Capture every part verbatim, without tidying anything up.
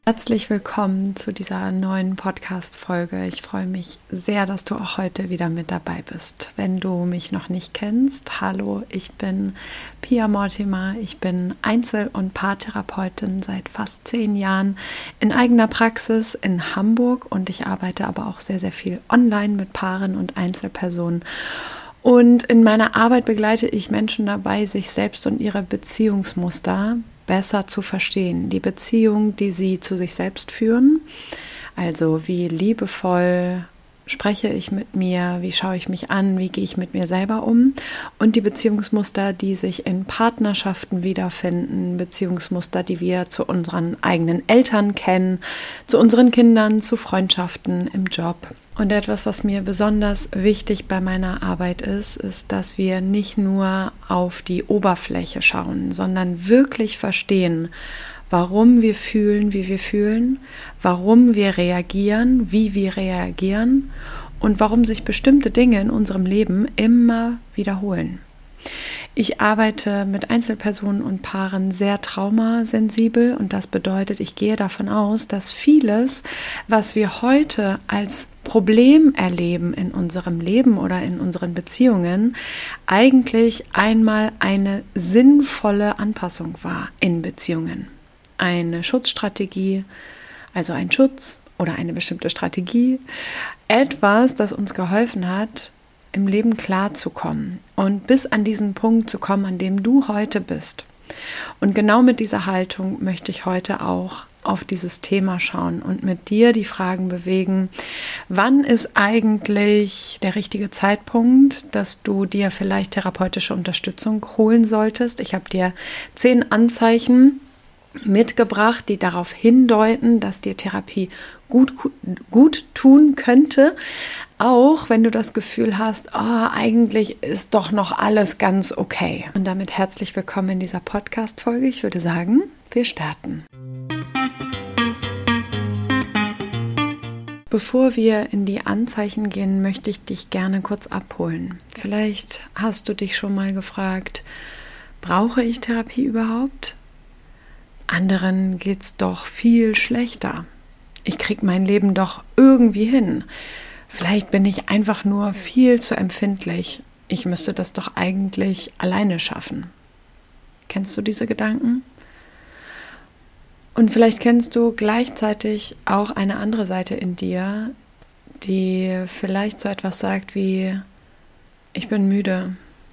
Herzlich willkommen zu dieser neuen Podcast-Folge. Ich freue mich sehr, dass du auch heute wieder mit dabei bist. Wenn du mich noch nicht kennst, hallo, ich bin Pia Mortimer. Ich bin Einzel- und Paartherapeutin seit fast zehn Jahren in eigener Praxis in Hamburg und ich arbeite aber auch sehr, sehr viel online mit Paaren und Einzelpersonen. Und in meiner Arbeit begleite ich Menschen dabei, sich selbst und ihre Beziehungsmuster besser zu verstehen. Die Beziehung, die sie zu sich selbst führen, also wie liebevoll spreche ich mit mir, wie schaue ich mich an, wie gehe ich mit mir selber um und die Beziehungsmuster, die sich in Partnerschaften wiederfinden, Beziehungsmuster, die wir zu unseren eigenen Eltern kennen, zu unseren Kindern, zu Freundschaften im Job. Und etwas, was mir besonders wichtig bei meiner Arbeit ist, ist, dass wir nicht nur auf die Oberfläche schauen, sondern wirklich verstehen, warum wir fühlen, wie wir fühlen, warum wir reagieren, wie wir reagieren und warum sich bestimmte Dinge in unserem Leben immer wiederholen. Ich arbeite mit Einzelpersonen und Paaren sehr traumasensibel und das bedeutet, ich gehe davon aus, dass vieles, was wir heute als Problem erleben in unserem Leben oder in unseren Beziehungen, eigentlich einmal eine sinnvolle Anpassung war in Beziehungen. Eine Schutzstrategie, also ein Schutz oder eine bestimmte Strategie, etwas, das uns geholfen hat, im Leben klarzukommen und bis an diesen Punkt zu kommen, an dem du heute bist. Und genau mit dieser Haltung möchte ich heute auch auf dieses Thema schauen und mit dir die Fragen bewegen, wann ist eigentlich der richtige Zeitpunkt, dass du dir vielleicht therapeutische Unterstützung holen solltest. Ich habe dir zehn Anzeichen mitgebracht, die darauf hindeuten, dass dir Therapie gut, gut tun könnte, auch wenn du das Gefühl hast, oh, eigentlich ist doch noch alles ganz okay. Und damit herzlich willkommen in dieser Podcast-Folge. Ich würde sagen, wir starten. Bevor wir in die Anzeichen gehen, möchte ich dich gerne kurz abholen. Vielleicht hast du dich schon mal gefragt, brauche ich Therapie überhaupt? Anderen geht's doch viel schlechter. Ich krieg mein Leben doch irgendwie hin. Vielleicht bin ich einfach nur viel zu empfindlich. Ich müsste das doch eigentlich alleine schaffen. Kennst du diese Gedanken? Und vielleicht kennst du gleichzeitig auch eine andere Seite in dir, die vielleicht so etwas sagt wie, ich bin müde.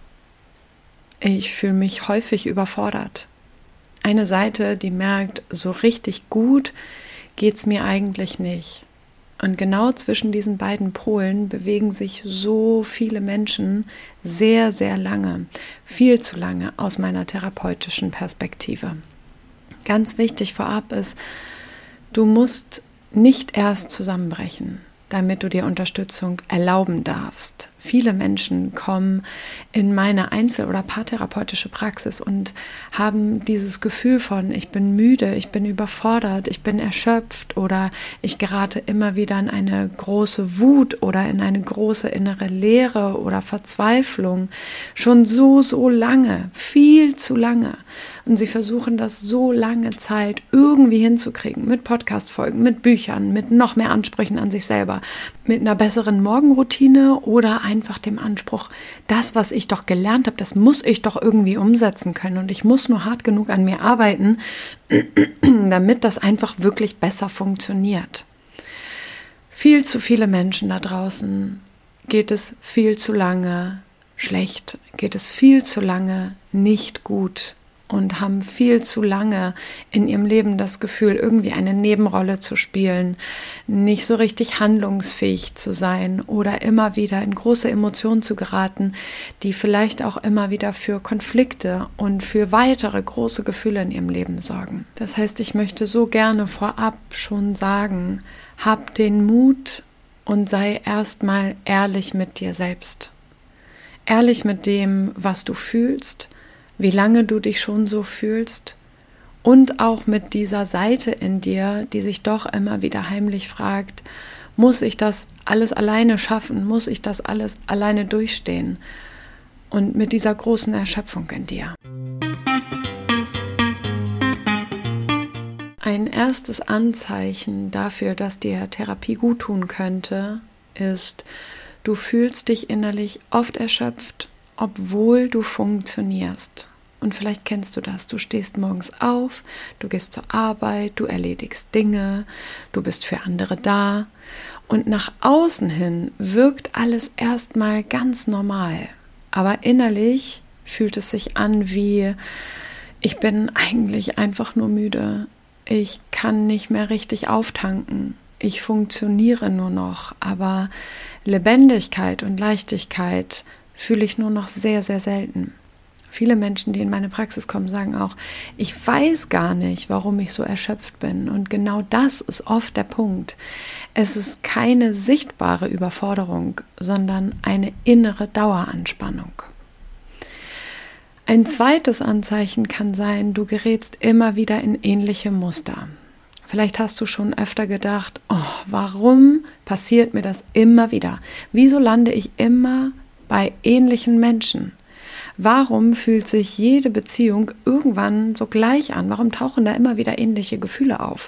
Ich fühle mich häufig überfordert. Eine Seite, die merkt, so richtig gut geht's mir eigentlich nicht. Und genau zwischen diesen beiden Polen bewegen sich so viele Menschen sehr, sehr lange, viel zu lange aus meiner therapeutischen Perspektive. Ganz wichtig vorab ist, du musst nicht erst zusammenbrechen, damit du dir Unterstützung erlauben darfst. Viele Menschen kommen in meine Einzel- oder paartherapeutische Praxis und haben dieses Gefühl von, ich bin müde, ich bin überfordert, ich bin erschöpft oder ich gerate immer wieder in eine große Wut oder in eine große innere Leere oder Verzweiflung. Schon so, so lange, viel zu lange. Und sie versuchen das so lange Zeit irgendwie hinzukriegen, mit Podcast-Folgen, mit Büchern, mit noch mehr Ansprüchen an sich selber, mit einer besseren Morgenroutine oder einfach dem Anspruch, das, was ich doch gelernt habe, das muss ich doch irgendwie umsetzen können und ich muss nur hart genug an mir arbeiten, damit das einfach wirklich besser funktioniert. Viel zu viele Menschen da draußen geht es viel zu lange schlecht, geht es viel zu lange nicht gut und haben viel zu lange in ihrem Leben das Gefühl, irgendwie eine Nebenrolle zu spielen, nicht so richtig handlungsfähig zu sein oder immer wieder in große Emotionen zu geraten, die vielleicht auch immer wieder für Konflikte und für weitere große Gefühle in ihrem Leben sorgen. Das heißt, ich möchte so gerne vorab schon sagen, hab den Mut und sei erstmal ehrlich mit dir selbst. Ehrlich mit dem, was du fühlst, wie lange du dich schon so fühlst und auch mit dieser Seite in dir, die sich doch immer wieder heimlich fragt, muss ich das alles alleine schaffen, muss ich das alles alleine durchstehen und mit dieser großen Erschöpfung in dir. Ein erstes Anzeichen dafür, dass dir Therapie gut tun könnte, ist, du fühlst dich innerlich oft erschöpft, obwohl du funktionierst. Und vielleicht kennst du das. Du stehst morgens auf, du gehst zur Arbeit, du erledigst Dinge, du bist für andere da. Und nach außen hin wirkt alles erstmal ganz normal. Aber innerlich fühlt es sich an wie, ich bin eigentlich einfach nur müde. Ich kann nicht mehr richtig auftanken. Ich funktioniere nur noch. Aber Lebendigkeit und Leichtigkeit fühle ich nur noch sehr, sehr selten. Viele Menschen, die in meine Praxis kommen, sagen auch, ich weiß gar nicht, warum ich so erschöpft bin. Und genau das ist oft der Punkt. Es ist keine sichtbare Überforderung, sondern eine innere Daueranspannung. Ein zweites Anzeichen kann sein, du gerätst immer wieder in ähnliche Muster. Vielleicht hast du schon öfter gedacht, oh, warum passiert mir das immer wieder? Wieso lande ich immer bei ähnlichen Menschen? Warum fühlt sich jede Beziehung irgendwann so gleich an? Warum tauchen da immer wieder ähnliche Gefühle auf?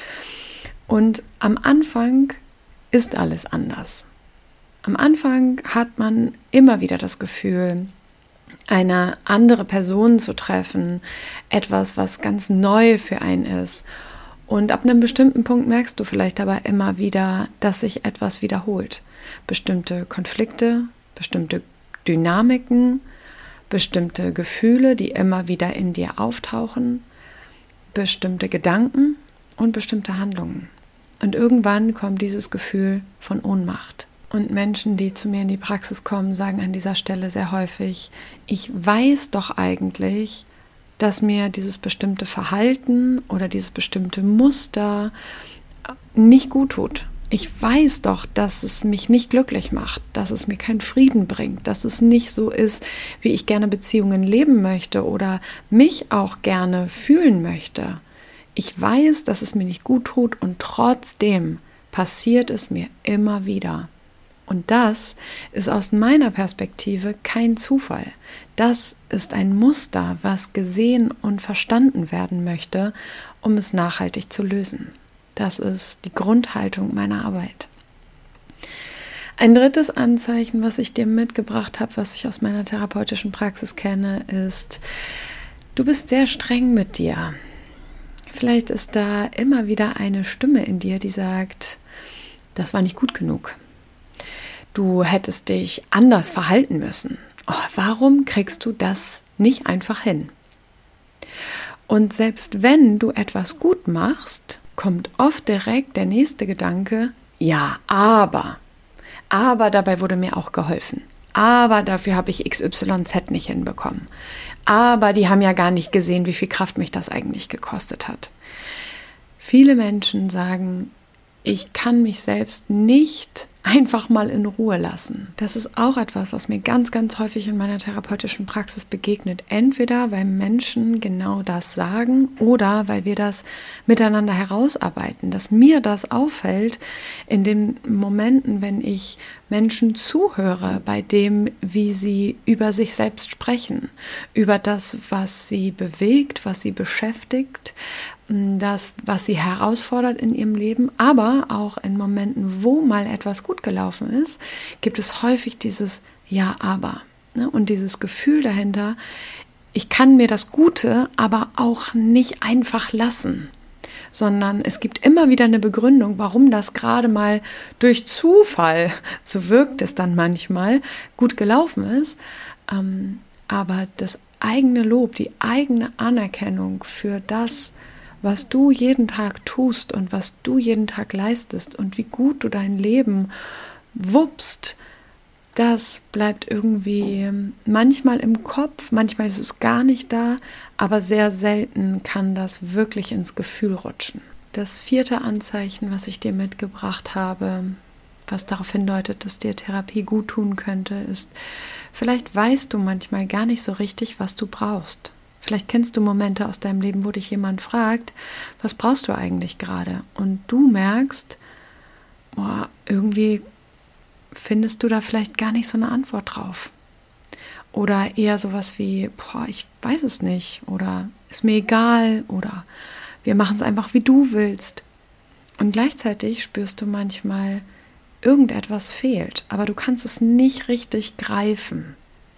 Und am Anfang ist alles anders. Am Anfang hat man immer wieder das Gefühl, eine andere Person zu treffen, etwas, was ganz neu für einen ist. Und ab einem bestimmten Punkt merkst du vielleicht aber immer wieder, dass sich etwas wiederholt. Bestimmte Konflikte, bestimmte Dynamiken, bestimmte Gefühle, die immer wieder in dir auftauchen, bestimmte Gedanken und bestimmte Handlungen. Und irgendwann kommt dieses Gefühl von Ohnmacht. Und Menschen, die zu mir in die Praxis kommen, sagen an dieser Stelle sehr häufig, ich weiß doch eigentlich, dass mir dieses bestimmte Verhalten oder dieses bestimmte Muster nicht gut tut. Ich weiß doch, dass es mich nicht glücklich macht, dass es mir keinen Frieden bringt, dass es nicht so ist, wie ich gerne Beziehungen leben möchte oder mich auch gerne fühlen möchte. Ich weiß, dass es mir nicht gut tut und trotzdem passiert es mir immer wieder. Und das ist aus meiner Perspektive kein Zufall. Das ist ein Muster, was gesehen und verstanden werden möchte, um es nachhaltig zu lösen. Das ist die Grundhaltung meiner Arbeit. Ein drittes Anzeichen, was ich dir mitgebracht habe, was ich aus meiner therapeutischen Praxis kenne, ist, du bist sehr streng mit dir. Vielleicht ist da immer wieder eine Stimme in dir, die sagt, das war nicht gut genug. Du hättest dich anders verhalten müssen. Oh, warum kriegst du das nicht einfach hin? Und selbst wenn du etwas gut machst, kommt oft direkt der nächste Gedanke, ja, aber, aber dabei wurde mir auch geholfen. Aber dafür habe ich X Y Z nicht hinbekommen. Aber die haben ja gar nicht gesehen, wie viel Kraft mich das eigentlich gekostet hat. Viele Menschen sagen, ich kann mich selbst nicht einfach mal in Ruhe lassen. Das ist auch etwas, was mir ganz, ganz häufig in meiner therapeutischen Praxis begegnet. Entweder weil Menschen genau das sagen oder weil wir das miteinander herausarbeiten. Dass mir das auffällt in den Momenten, wenn ich Menschen zuhöre, bei dem, wie sie über sich selbst sprechen, über das, was sie bewegt, was sie beschäftigt, das, was sie herausfordert in ihrem Leben, aber auch in Momenten, wo mal etwas gut gelaufen ist, gibt es häufig dieses Ja, aber. Ne? Und dieses Gefühl dahinter, ich kann mir das Gute aber auch nicht einfach lassen, sondern es gibt immer wieder eine Begründung, warum das gerade mal durch Zufall, so wirkt es dann manchmal, gut gelaufen ist. Ähm, aber das eigene Lob, die eigene Anerkennung für das, was du jeden Tag tust und was du jeden Tag leistest und wie gut du dein Leben wuppst, das bleibt irgendwie manchmal im Kopf, manchmal ist es gar nicht da, aber sehr selten kann das wirklich ins Gefühl rutschen. Das vierte Anzeichen, was ich dir mitgebracht habe, was darauf hindeutet, dass dir Therapie gut tun könnte, ist, vielleicht weißt du manchmal gar nicht so richtig, was du brauchst. Vielleicht kennst du Momente aus deinem Leben, wo dich jemand fragt, was brauchst du eigentlich gerade? Und du merkst, boah, irgendwie findest du da vielleicht gar nicht so eine Antwort drauf. Oder eher sowas wie, boah, ich weiß es nicht. Oder ist mir egal. Oder wir machen es einfach, wie du willst. Und gleichzeitig spürst du manchmal, irgendetwas fehlt, aber du kannst es nicht richtig greifen.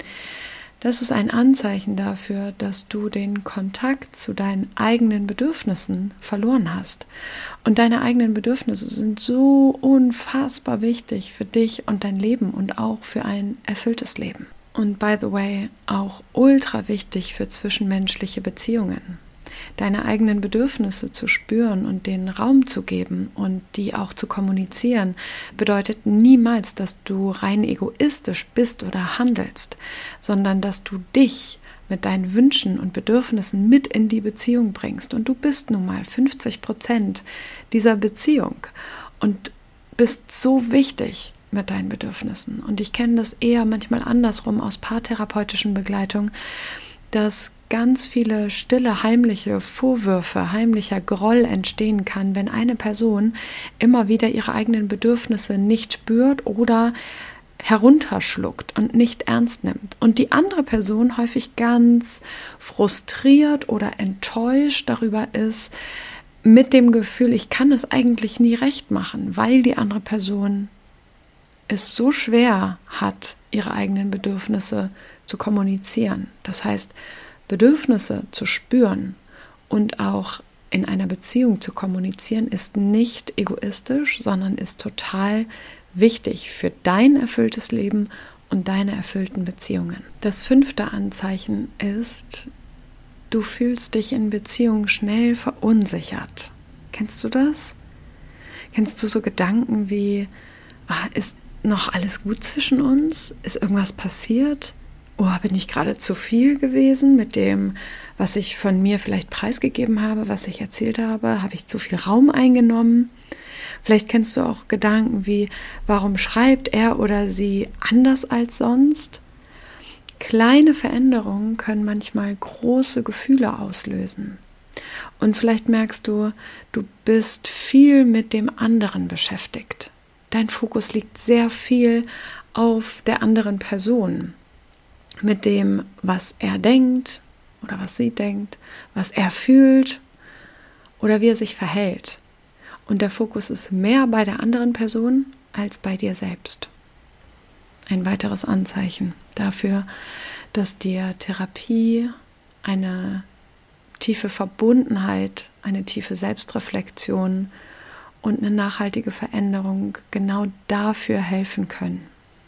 Das ist ein Anzeichen dafür, dass du den Kontakt zu deinen eigenen Bedürfnissen verloren hast. Und deine eigenen Bedürfnisse sind so unfassbar wichtig für dich und dein Leben und auch für ein erfülltes Leben. Und by the way, auch ultra wichtig für zwischenmenschliche Beziehungen. Deine eigenen Bedürfnisse zu spüren und denen Raum zu geben und die auch zu kommunizieren, bedeutet niemals, dass du rein egoistisch bist oder handelst, sondern dass du dich mit deinen Wünschen und Bedürfnissen mit in die Beziehung bringst. Und du bist nun mal fünfzig Prozent dieser Beziehung und bist so wichtig mit deinen Bedürfnissen. Und ich kenne das eher manchmal andersrum aus paartherapeutischen Begleitungen, dass ganz viele stille, heimliche Vorwürfe, heimlicher Groll entstehen kann, wenn eine Person immer wieder ihre eigenen Bedürfnisse nicht spürt oder herunterschluckt und nicht ernst nimmt. Und die andere Person häufig ganz frustriert oder enttäuscht darüber ist, mit dem Gefühl, ich kann es eigentlich nie recht machen, weil die andere Person es so schwer hat, ihre eigenen Bedürfnisse zu kommunizieren. Das heißt, Bedürfnisse zu spüren und auch in einer Beziehung zu kommunizieren, ist nicht egoistisch, sondern ist total wichtig für dein erfülltes Leben und deine erfüllten Beziehungen. Das fünfte Anzeichen ist, du fühlst dich in Beziehungen schnell verunsichert. Kennst du das? Kennst du so Gedanken wie, ah, ist noch alles gut zwischen uns? Ist irgendwas passiert? Oh, bin ich gerade zu viel gewesen mit dem, was ich von mir vielleicht preisgegeben habe, was ich erzählt habe? Habe ich zu viel Raum eingenommen? Vielleicht kennst du auch Gedanken wie, warum schreibt er oder sie anders als sonst? Kleine Veränderungen können manchmal große Gefühle auslösen. Und vielleicht merkst du, du bist viel mit dem anderen beschäftigt. Dein Fokus liegt sehr viel auf der anderen Person. Mit dem, was er denkt oder was sie denkt, was er fühlt oder wie er sich verhält. Und der Fokus ist mehr bei der anderen Person als bei dir selbst. Ein weiteres Anzeichen dafür, dass dir Therapie eine tiefe Verbundenheit, eine tiefe Selbstreflexion und eine nachhaltige Veränderung genau dafür helfen können.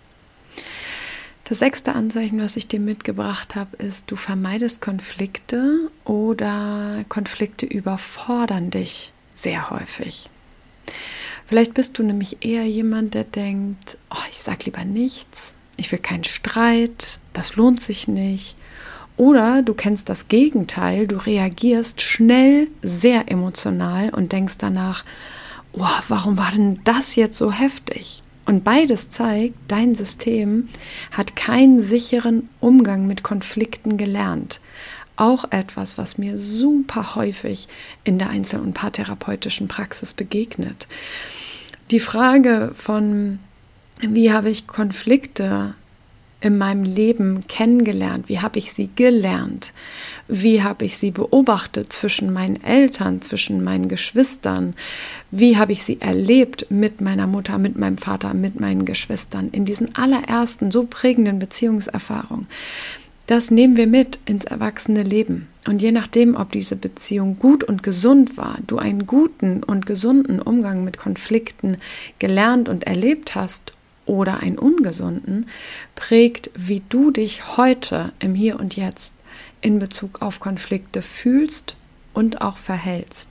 Das sechste Anzeichen, was ich dir mitgebracht habe, ist, du vermeidest Konflikte oder Konflikte überfordern dich sehr häufig. Vielleicht bist du nämlich eher jemand, der denkt, oh, ich sag lieber nichts, ich will keinen Streit, das lohnt sich nicht. Oder du kennst das Gegenteil, du reagierst schnell sehr emotional und denkst danach, oh, warum war denn das jetzt so heftig? Und beides zeigt, dein System hat keinen sicheren Umgang mit Konflikten gelernt. Auch etwas, was mir super häufig in der Einzel- und paartherapeutischen Praxis begegnet. Die Frage von, wie habe ich Konflikte in meinem Leben kennengelernt? Wie habe ich sie gelernt? Wie habe ich sie beobachtet zwischen meinen Eltern, zwischen meinen Geschwistern? Wie habe ich sie erlebt mit meiner Mutter, mit meinem Vater, mit meinen Geschwistern? In diesen allerersten, so prägenden Beziehungserfahrungen. Das nehmen wir mit ins erwachsene Leben. Und je nachdem, ob diese Beziehung gut und gesund war, du einen guten und gesunden Umgang mit Konflikten gelernt und erlebt hast oder einen ungesunden, prägt, wie du dich heute im Hier und Jetzt in Bezug auf Konflikte fühlst und auch verhältst.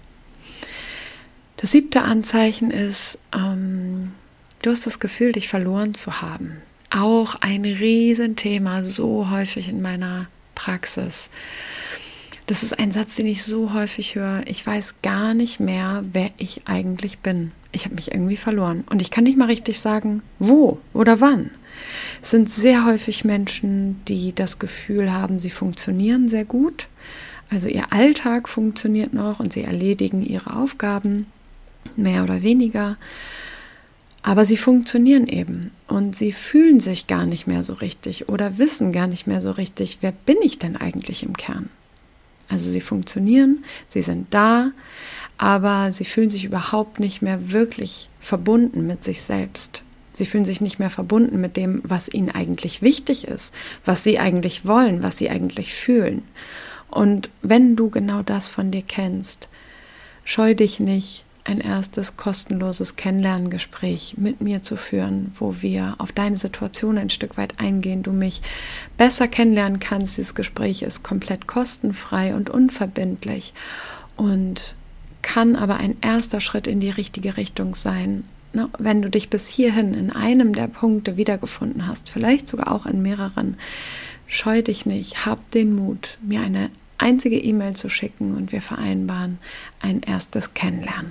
Das siebte Anzeichen ist, ähm, du hast das Gefühl, dich verloren zu haben. Auch ein Riesenthema, so häufig in meiner Praxis. Das ist ein Satz, den ich so häufig höre. Ich weiß gar nicht mehr, wer ich eigentlich bin. Ich habe mich irgendwie verloren. Und ich kann nicht mal richtig sagen, wo oder wann. Es sind sehr häufig Menschen, die das Gefühl haben, sie funktionieren sehr gut. Also ihr Alltag funktioniert noch und sie erledigen ihre Aufgaben, mehr oder weniger. Aber sie funktionieren eben und sie fühlen sich gar nicht mehr so richtig oder wissen gar nicht mehr so richtig, wer bin ich denn eigentlich im Kern? Also sie funktionieren, sie sind da, aber sie fühlen sich überhaupt nicht mehr wirklich verbunden mit sich selbst. Sie fühlen sich nicht mehr verbunden mit dem, was ihnen eigentlich wichtig ist, was sie eigentlich wollen, was sie eigentlich fühlen. Und wenn du genau das von dir kennst, scheu dich nicht, ein erstes kostenloses Kennenlerngespräch mit mir zu führen, wo wir auf deine Situation ein Stück weit eingehen, du mich besser kennenlernen kannst. Dieses Gespräch ist komplett kostenfrei und unverbindlich und kann aber ein erster Schritt in die richtige Richtung sein. Wenn du dich bis hierhin in einem der Punkte wiedergefunden hast, vielleicht sogar auch in mehreren, scheu dich nicht, hab den Mut, mir eine einzige E-Mail zu schicken und wir vereinbaren ein erstes Kennenlernen.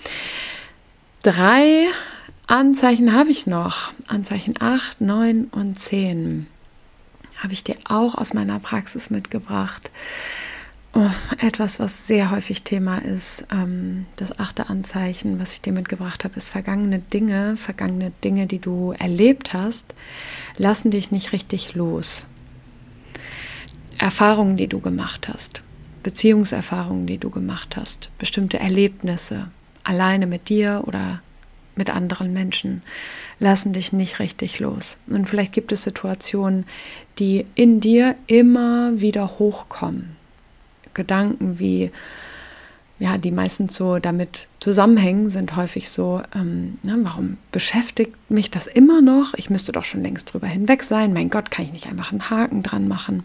Drei Anzeichen habe ich noch. Anzeichen acht, neun und zehn habe ich dir auch aus meiner Praxis mitgebracht. Oh, etwas, was sehr häufig Thema ist, ähm, das achte Anzeichen, was ich dir mitgebracht habe, ist vergangene Dinge. Vergangene Dinge, die du erlebt hast, lassen dich nicht richtig los. Erfahrungen, die du gemacht hast, Beziehungserfahrungen, die du gemacht hast, bestimmte Erlebnisse, alleine mit dir oder mit anderen Menschen, lassen dich nicht richtig los. Und vielleicht gibt es Situationen, die in dir immer wieder hochkommen. Gedanken wie, ja, die meistens so damit zusammenhängen, sind häufig so, ähm, ne, warum beschäftigt mich das immer noch? Ich müsste doch schon längst drüber hinweg sein. Mein Gott, kann ich nicht einfach einen Haken dran machen?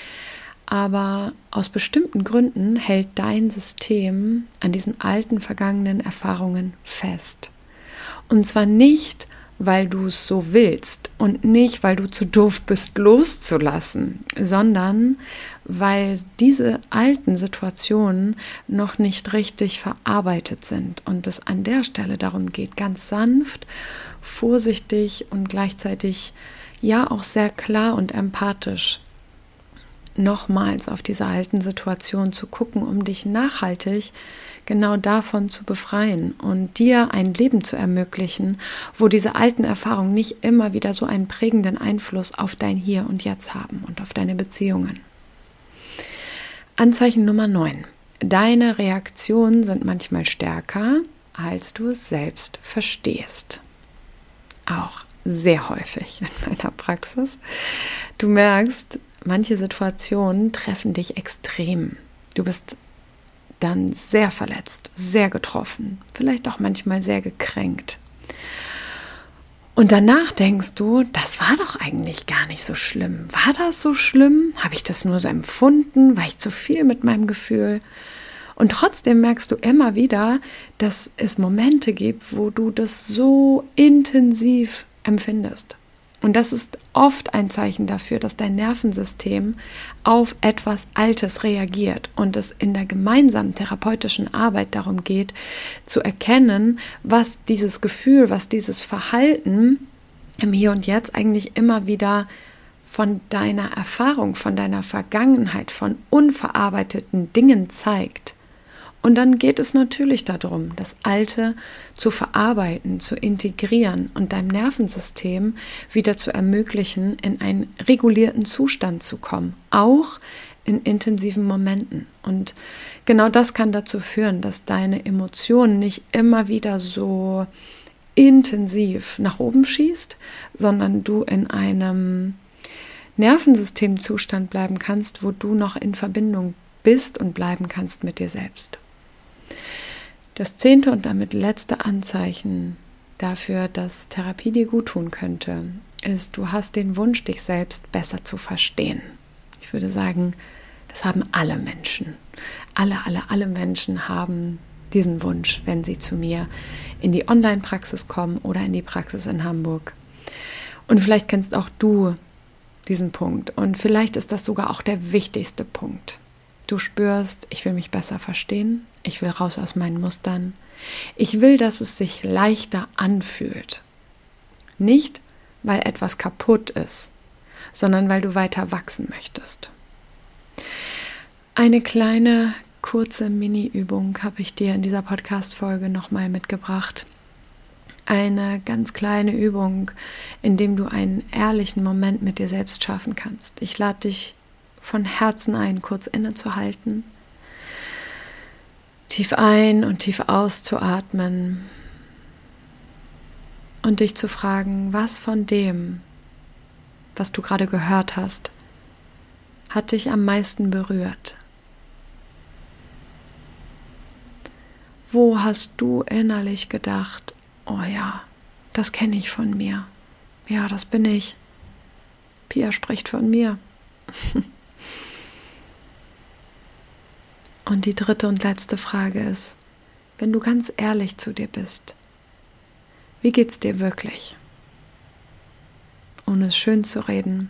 Aber aus bestimmten Gründen hält dein System an diesen alten, vergangenen Erfahrungen fest. Und zwar nicht, weil du es so willst und nicht, weil du zu doof bist, loszulassen, sondern weil diese alten Situationen noch nicht richtig verarbeitet sind und es an der Stelle darum geht, ganz sanft, vorsichtig und gleichzeitig ja auch sehr klar und empathisch nochmals auf diese alten Situationen zu gucken, um dich nachhaltig genau davon zu befreien und dir ein Leben zu ermöglichen, wo diese alten Erfahrungen nicht immer wieder so einen prägenden Einfluss auf dein Hier und Jetzt haben und auf deine Beziehungen. Anzeichen Nummer neun. Deine Reaktionen sind manchmal stärker, als du es selbst verstehst. Auch sehr häufig in meiner Praxis. Du merkst, manche Situationen treffen dich extrem. Du bist dann sehr verletzt, sehr getroffen, vielleicht auch manchmal sehr gekränkt. Und danach denkst du, das war doch eigentlich gar nicht so schlimm. War das so schlimm? Habe ich das nur so empfunden? War ich zu viel mit meinem Gefühl? Und trotzdem merkst du immer wieder, dass es Momente gibt, wo du das so intensiv empfindest. Und das ist oft ein Zeichen dafür, dass dein Nervensystem auf etwas Altes reagiert und es in der gemeinsamen therapeutischen Arbeit darum geht, zu erkennen, was dieses Gefühl, was dieses Verhalten im Hier und Jetzt eigentlich immer wieder von deiner Erfahrung, von deiner Vergangenheit, von unverarbeiteten Dingen zeigt. Und dann geht es natürlich darum, das Alte zu verarbeiten, zu integrieren und deinem Nervensystem wieder zu ermöglichen, in einen regulierten Zustand zu kommen, auch in intensiven Momenten. Und genau das kann dazu führen, dass deine Emotionen nicht immer wieder so intensiv nach oben schießt, sondern du in einem Nervensystemzustand bleiben kannst, wo du noch in Verbindung bist und bleiben kannst mit dir selbst. Das zehnte und damit letzte Anzeichen dafür, dass Therapie dir gut tun könnte, ist, du hast den Wunsch, dich selbst besser zu verstehen. Ich würde sagen, das haben alle Menschen. Alle, alle, alle Menschen haben diesen Wunsch, wenn sie zu mir in die Online-Praxis kommen oder in die Praxis in Hamburg. Und vielleicht kennst auch du diesen Punkt und vielleicht ist das sogar auch der wichtigste Punkt. Du spürst, ich will mich besser verstehen, ich will raus aus meinen Mustern, ich will, dass es sich leichter anfühlt. Nicht, weil etwas kaputt ist, sondern weil du weiter wachsen möchtest. Eine kleine, kurze Mini-Übung habe ich dir in dieser Podcast-Folge nochmal mitgebracht. Eine ganz kleine Übung, in dem du einen ehrlichen Moment mit dir selbst schaffen kannst. Ich lade dich von Herzen ein, kurz innezuhalten tief ein- und tief auszuatmen und dich zu fragen, was von dem, was du gerade gehört hast, hat dich am meisten berührt? Wo hast du innerlich gedacht, oh ja, das kenne ich von mir. Ja, das bin ich. Pia spricht von mir. Und die dritte und letzte Frage ist, wenn du ganz ehrlich zu dir bist, wie geht's dir wirklich? Ohne es schön zu reden,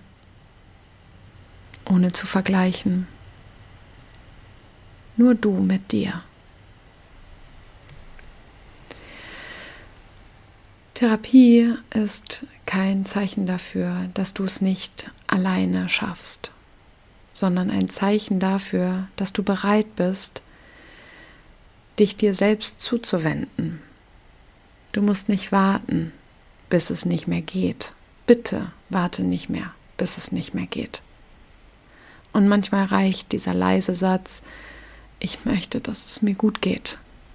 ohne zu vergleichen. Nur du mit dir. Therapie ist kein Zeichen dafür, dass du es nicht alleine schaffst, sondern ein Zeichen dafür, dass du bereit bist, dich dir selbst zuzuwenden. Du musst nicht warten, bis es nicht mehr geht. Bitte warte nicht mehr, bis es nicht mehr geht. Und manchmal reicht dieser leise Satz, ich möchte, dass es mir gut geht.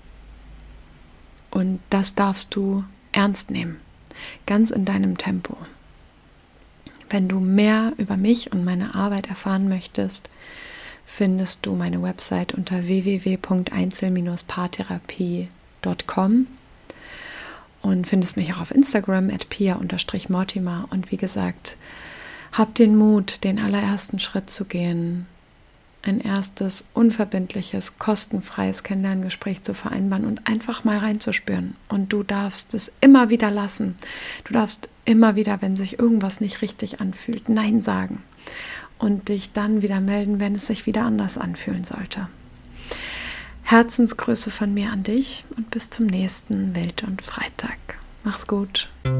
Und das darfst du ernst nehmen, ganz in deinem Tempo. Wenn du mehr über mich und meine Arbeit erfahren möchtest, findest du meine Website unter w w w punkt einzel Bindestrich paartherapie punkt com und findest mich auch auf Instagram at pia Unterstrich mortimer. Und wie gesagt, hab den Mut, den allerersten Schritt zu gehen, ein erstes unverbindliches, kostenfreies Kennenlerngespräch zu vereinbaren und einfach mal reinzuspüren. Und du darfst es immer wieder lassen. Du darfst immer wieder, wenn sich irgendwas nicht richtig anfühlt, Nein sagen und dich dann wieder melden, wenn es sich wieder anders anfühlen sollte. Herzensgrüße von mir an dich und bis zum nächsten Wild und Freitag. Mach's gut.